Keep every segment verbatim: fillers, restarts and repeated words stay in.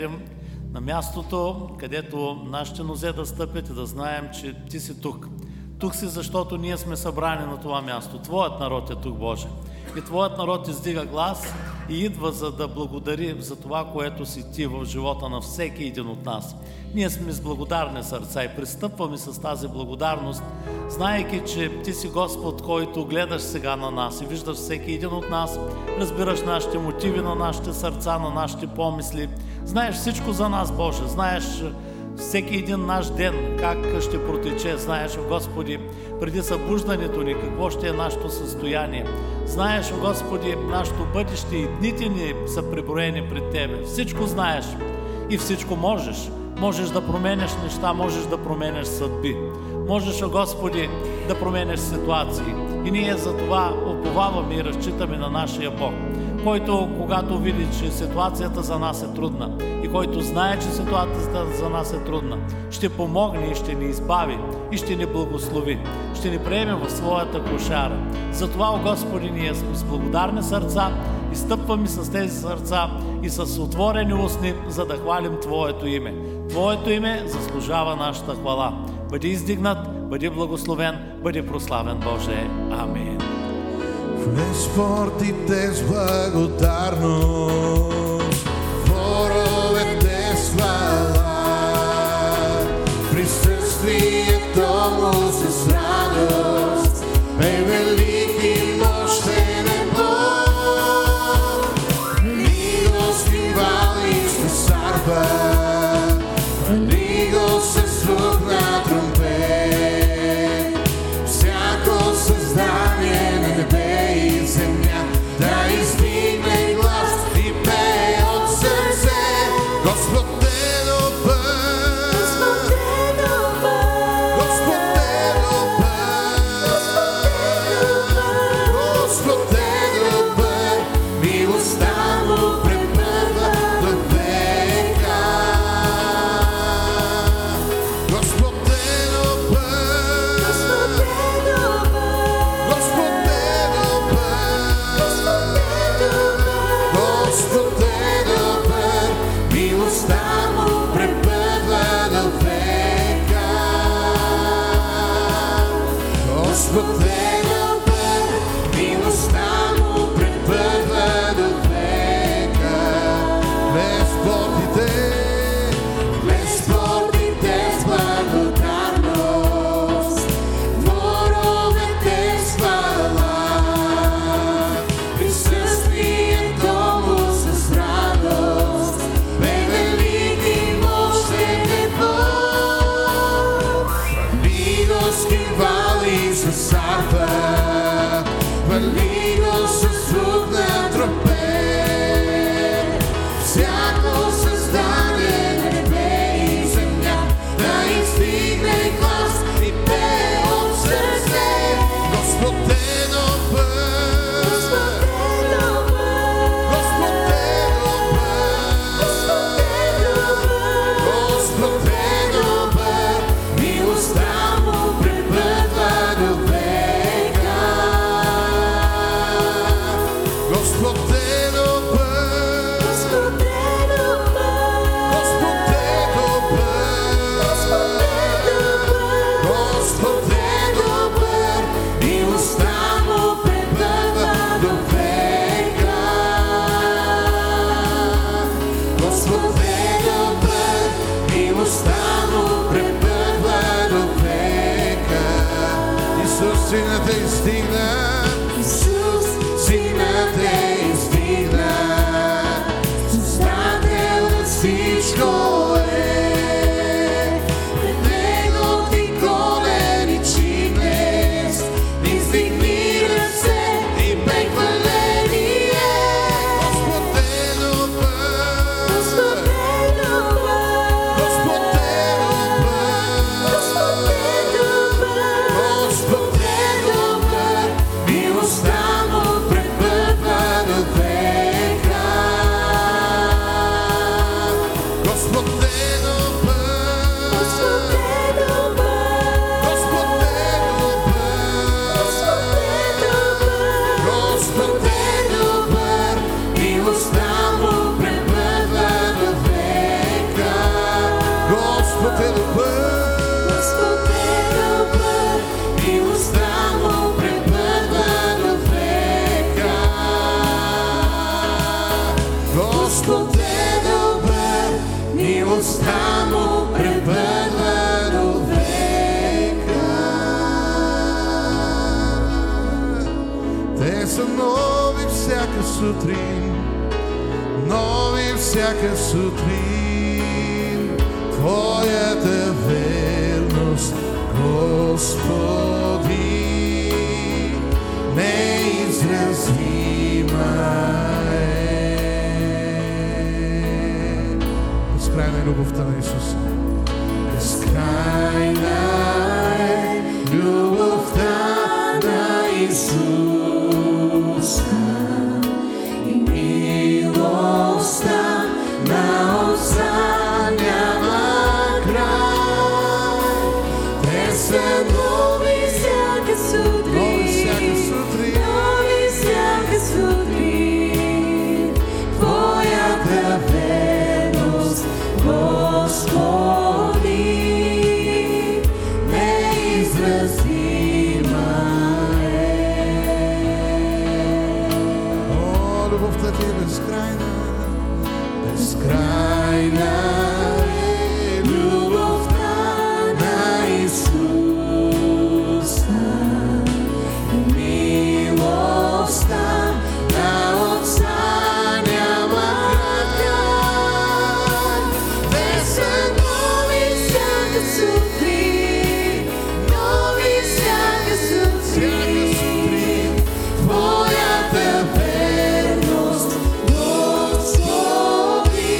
на мястото, където нашите нозе да стъпят и да знаем, че Ти си тук. Тук си, защото ние сме събрани на това място. Твоят народ е тук, Боже. И Твоят народ издига глас и идва, за да благодари за това, което си Ти в живота на всеки един от нас. Ние сме с благодарни сърца и пристъпваме с тази благодарност, знаейки, че Ти си Господ, който гледаш сега на нас и виждаш всеки един от нас, разбираш нашите мотиви на нашите сърца, на нашите помисли. Знаеш всичко за нас, Боже. Знаеш всеки един наш ден как ще протече. Знаеш, Господи, преди събуждането ни какво ще е нашето състояние. Знаеш, Господи, нашето бъдеще и дните ни са преброени пред Тебе. Всичко знаеш и всичко можеш. Можеш да променеш неща, можеш да променеш съдби. Можеш, Господи, да променеш ситуации. И ние за това уповаваме и разчитаме на нашия Бог, който, когато види, че ситуацията за нас е трудна и който знае, че ситуацията за нас е трудна, ще помогне и ще ни избави и ще ни благослови. Ще ни приеме в своята кошара. Затова, о Господи, ние сме с благодарни сърца и стъпваме с тези сърца и с отворени устни, за да хвалим Твоето име. Твоето име заслужава нашата хвала. Бъди издигнат, бъди благословен, бъди прославен, Боже. Амин. Влез в портите с благодарност, дворовете с хвала, присъствието му с радост, е велик и мощен е Бог. Милост и вали с арфа, него с звук на тромпет, всяко създание на небе и земя да издигне глас и пее от сърце. Господ е добър, Господ е добър, Господ е добър, Господ е добър, милостта му пребъдва до века. Господ е добър, Господ е добър, Господ е добър, Господ е добър, милостта му пребъдва до века. Господ е добър, милостта му пребъдва до века. Влез в портите, влез в портите с благодарност, дворовете с хвала, присъствието му с радост, бе велик и мощен е Бог. Милост и вали с арфа, хвали го с звук на тромпет, всяко създание на небе и земя да издигне глас и пее от сърце. Господ е добър, Господ е добър, Господ е добър, Господ е добър, милостта му пребъдва до века. Господ е добър, Господ е добър, Господ е добър, Господ е добър, милостта му пребъдва до века. Господ е добър, милостта му пребъдва до века. Исус, Синът е издигнат, Исус, Синът е издигнат, Създател на всичко е. Пред Него ти колени чинеш, издигни ръце и бей хваление. Господ е добър, Господ е добър, Господ е добър, Господ е добър, милостта му пребъдва до века. Господ е сутрин, нови всяка сутрин, Твоята верност, Господи, неизразима е. Безкрайна е любовта на Исус. Безкрайна е любовта на Исуса и милостта на Отца няма край. Те са нови всяка сутрин, нови всяка сутрин, Твоята верност, Господи, неизразима е. О, любовта Ти е безкрайна, безкрайна е любовта на Исуса и милостта на Отца няма край. Те са нови всяка сутрин, нови всяка сутрин, Твоята верност, Господи,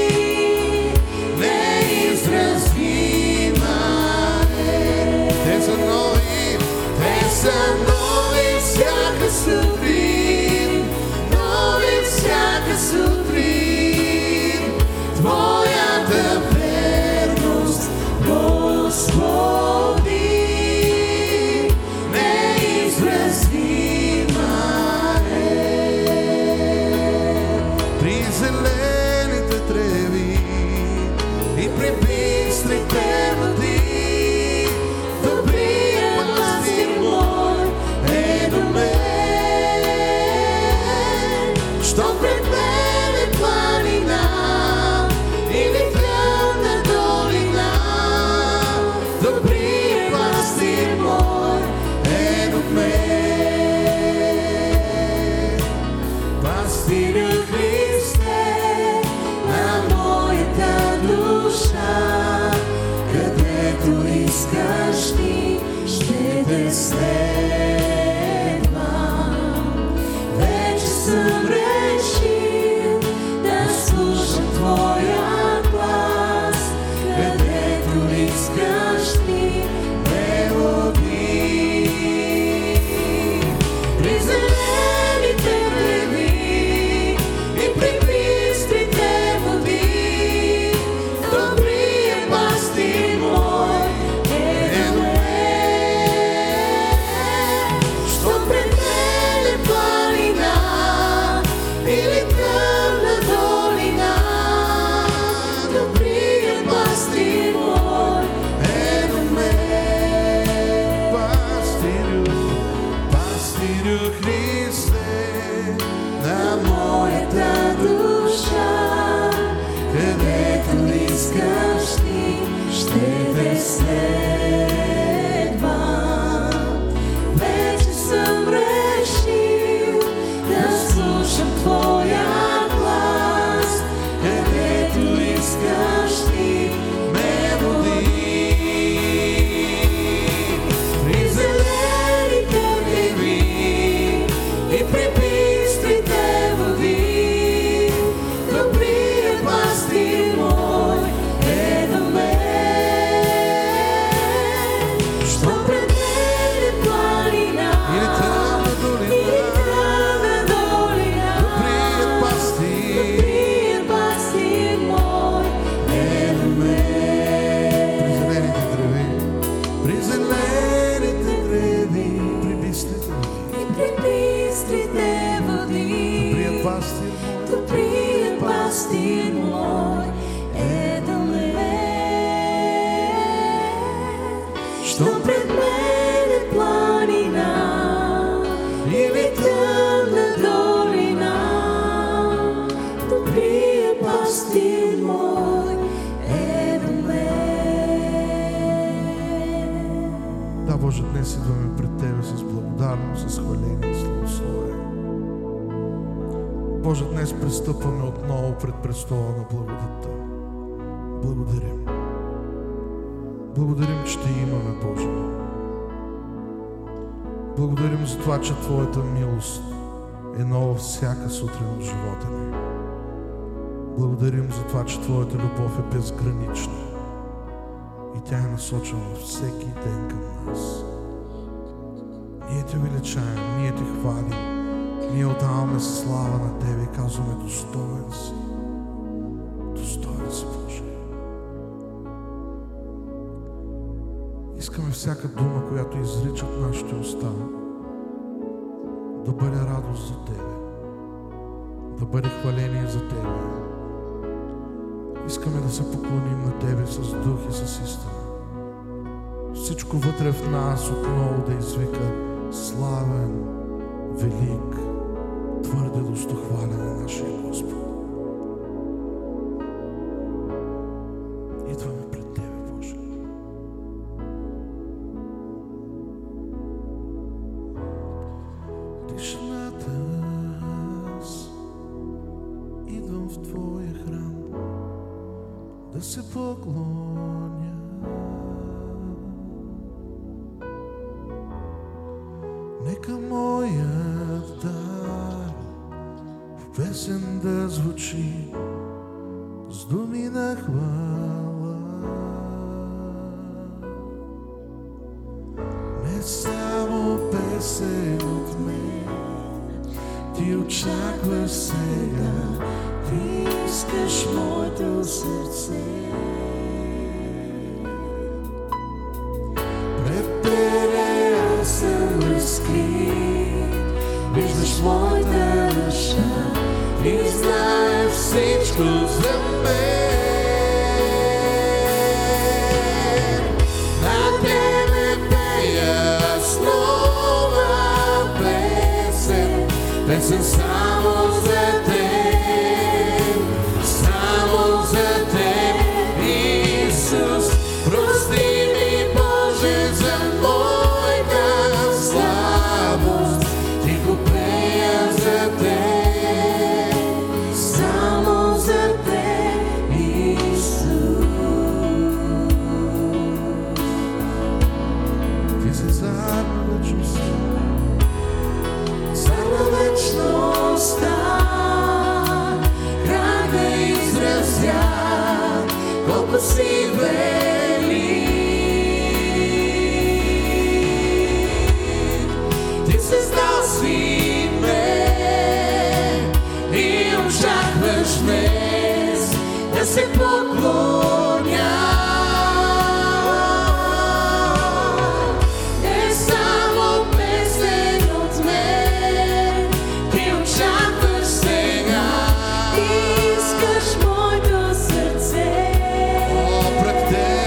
неизразима е. Те са нови, те са нови всяка сутрин, нови всяка сутрин, Твоята верност, Господи, неизразима е. При зелените треви и при бистрите води, добрият пастир мой е до мен. Що пред мен е планина или тъмна долина, добрият пастир мой е до мен. Пастирю Христе на моята душа, където искаш Ти, ще те следвам. Вече съм решил да слушам Твоя глас, където искаш Ти ме води. При зелените треви и при бистрите води, добрият пастир мой е до мен. Що пред мен е планина или тъмна долина, добрият пастир мой е до мен. Пастирю, пастирю Христе на моята душа, където искаш Ти, ще те следвам. Вече съм решил да слушам Твоя глас, където искаш Ти ме води. При зелените треви и при бистрите води, добрият пастир мой е до мен. Що пред мен е планина или тъмна долина, добрият пастир мой е до мен. При зелените треви, при бистрите И при бистрите води, добрият пастир мой, добрият пастир мой е до мен. Що пред мен е планина или тъмна долина, добрият пастир мой е до мен. Да, Боже, днес идваме пред Тебе с благодарност, с хваление и славословие. Боже, днес пристъпваме отново пред престола на благодатта. Благодарим. Благодарим, че Те имаме, Боже. Благодарим за това, че Твоята милост е нова всяка сутрин в живота ни. Благодарим за това, че Твоята любов е безгранична и тя е насочена всеки ден към нас. Ние Те величаем, ние Те хвалим, ние отдаваме слава на Тебе и казваме: достоен си, достоен си, Боже. Искаме всяка дума, която изричат нашите уста, да бъде радост за Тебе, да бъде хваление за Тебе. Искаме да се поклоним на Тебе с дух и с истина. Всичко вътре в нас отново да извика: славен, велик, твърде достохвален е нашия Господ. Идваме пред Тебе, Боже. Тишината, аз идвам в Твоя храм да се поклоня. Нека моят дар в песен да звучи с думи на хвала. Не само песен от мен, Ти очакваш сега, Ти искаш моето сърце. Пред Тебе аз съм разкрит, виждаш моята душа и знаеш всичко за мен. На Тебе пея с нова песен, песен само за Теб, само за Теб, Исус. Прости ми, Боже, за моята слабост, Ти го пея за Теб, само за Теб, Исус. Ти си цар на вечността, цар на вечността, крайна изразя колко си велик. Ти създал си ме и очакваш днес да се поклоня. Не само песен от мен, Ти очакваш сега, Ти искаш моето сърце. О, пред Тебе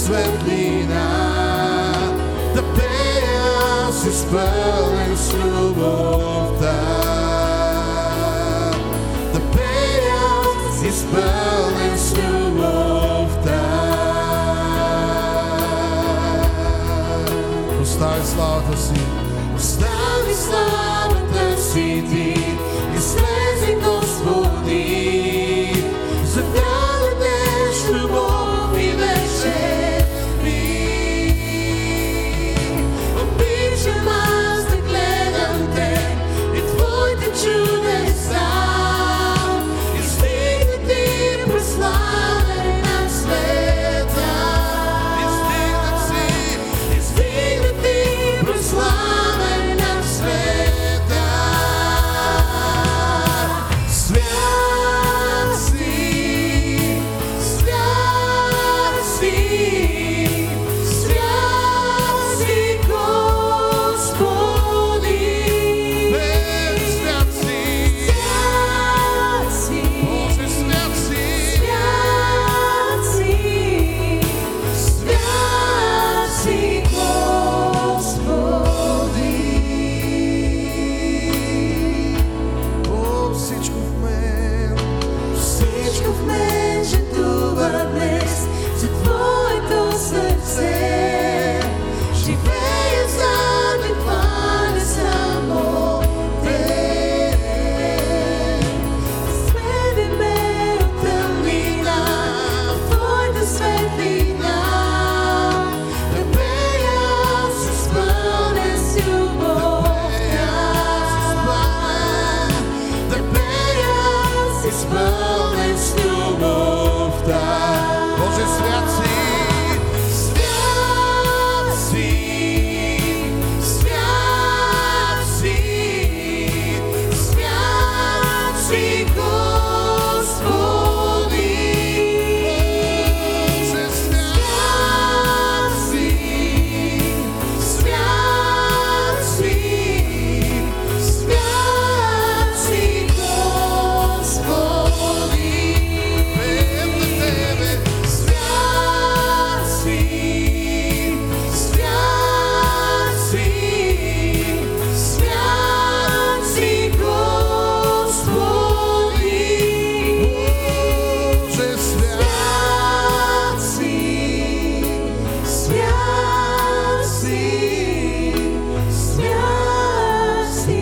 светлина, да пея с изпълнен с любовта, да пея с изпълнен с любовта. Остави славата си, остави славата си ти, излези, Господи, за да дадеш любов и вече ми. Обичам аз да гледам те и твоите чудеса, издигнати прославена света. Издигнат си, издигнати прославена света. Свят си, свят си, свят си, Господи. Свят си, Свят си, Боже, свят си, свят си, свят си, Господи. О, всичко в мен, Всичко в мен жертва днес за Твоето сърце. Живея за да хваля само Те. Сведи ме от тъмнина в Твоята светлина, да пея с изпълнен с любовта, да пея с изпълнен с любовта. Боже, свят си, Свят си, свят си, свят си, Господи. Боже, свят Свят си, свят си, свят си, Господи. пеем на Тебе, Свят си, свят си, свят си, Господи. Боже, свят, Свят си, свят си, свят си,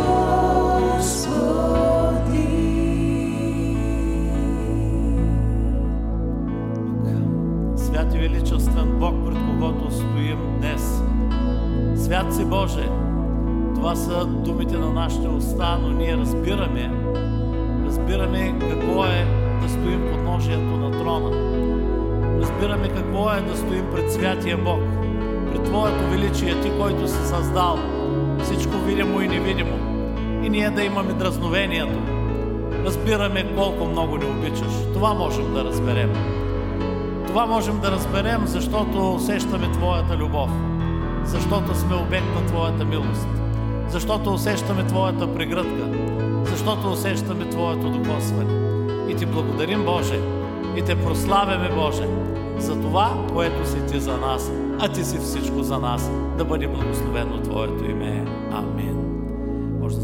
Господи. Свят и величествен Бог, пред когото стоим днес. Свят си, Боже! Това са думите на нашите уста, но ние разбираме, разбираме какво е да стоим под ножието на трона. Разбираме какво е да стоим пред Святия Бог, пред Твоето величие, Ти, който си създал всичко видимо и невидимо. И ние да имаме дразновението. Разбираме колко много ни обичаш. Това можем да разберем. Това можем да разберем, защото усещаме Твоята любов, защото сме обект на Твоята милост, защото усещаме Твоята прегръдка, защото усещаме Твоето докосване. И Ти благодарим, Боже, и Те прославяме, Боже, за това, което си Ти за нас, а Ти си всичко за нас. Да бъде благословено Твоето име. Амин.